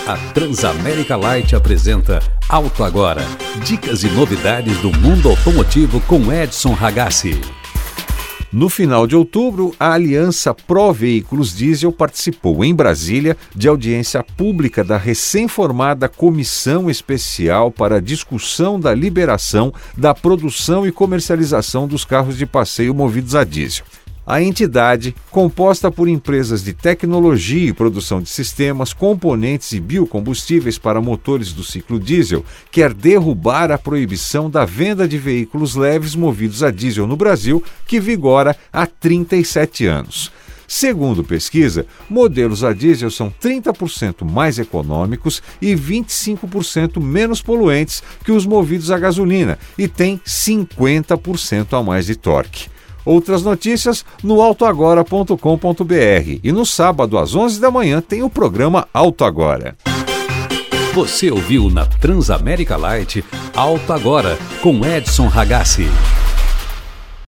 A Transamérica Light apresenta Auto Agora. Dicas e novidades do mundo automotivo com Edson Ragazzi. No final de outubro, a Aliança Pro Veículos Diesel participou em Brasília de audiência pública da recém-formada Comissão Especial para a Discussão da Liberação da Produção e Comercialização dos Carros de Passeio movidos a diesel. A entidade, composta por empresas de tecnologia e produção de sistemas, componentes e biocombustíveis para motores do ciclo diesel, quer derrubar a proibição da venda de veículos leves movidos a diesel no Brasil, que vigora há 37 anos. Segundo pesquisa, modelos a diesel são 30% mais econômicos e 25% menos poluentes que os movidos a gasolina e têm 50% a mais de torque. Outras notícias no autoagora.com.br e no sábado às 11 da manhã tem o programa Auto Agora. Você ouviu na Transamérica Light Auto Agora com Edson Ragazzi.